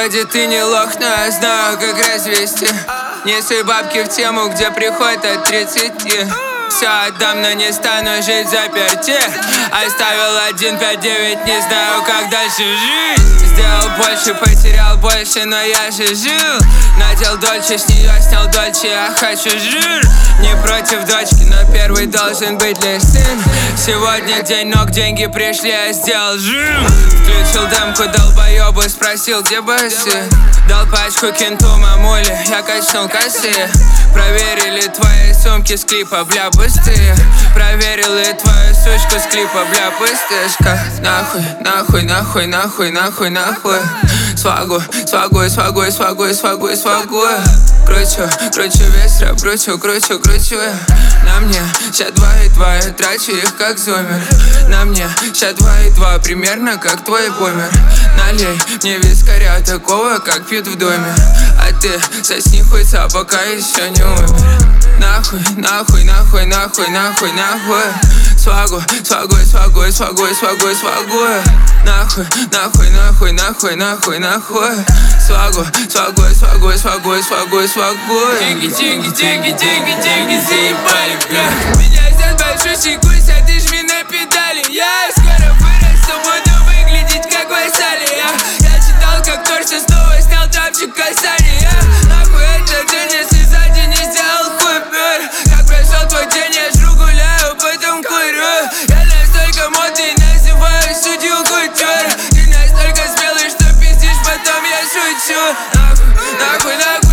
Вроде ты не лох, но я знаю, как развести. Не суй бабки в тему, где приход от 30. Все отдам, но не стану жить заперти. Оставил 159, не знаю, как дальше жить. Сделал больше, потерял больше, но я же жил. Надел дольше, с нее снял дольше, я хочу жир. Не против дочки, но первый должен быть лишь сын. Сегодня день ног, деньги пришли, я сделал жим. Включил демку долбоебу, спросил, где басы. Дал пачку кенту мамуле, я качнул косы. Проверили твои сумки с клипа, бля, пустые. Проверил и твою сучку с клипа, бля, пустышка. Нахуй, нахуй, нахуй, нахуй, нахуй, нахуй. Свагу, свагу, свагу, свагу, свагу, свагу. Кручу, кручу весь рэп, кручу, кручу, кручу. На мне ща 2,2, я трачу их как зумер. На мне ща 2,2, примерно как твой бумер. Налей мне вискаря такого, как пьют в доме. А ты сосни хуйца, пока еще не умер. Нахуй, нахуй, нахуй, нахуй, нахуй, нахуй. Свагу, свагу, свагу, свагу, свагу, свагу. Нахуй, нахуй, нахуй, нахуй, нахуй, нахуй. Свагу, свагу, свагу, свагу, свагу, свагу. Деньги, деньги, деньги, деньги, деньги заебали, бля. Меня здесь большущий гусь, а ты жми на педали. Я скоро вырасту, буду выглядеть как Василий. Я читал, как Торси снова снял трапчик касания. Нахуй этот день, если сзади не сделал хуй пер. Как прошел твой день, я жру, гуляю, потом курю. Я настолько модный, называю судью кутюр. Ты настолько смелый, что пиздишь, потом я шучу. Нахуй, нахуй, нахуй.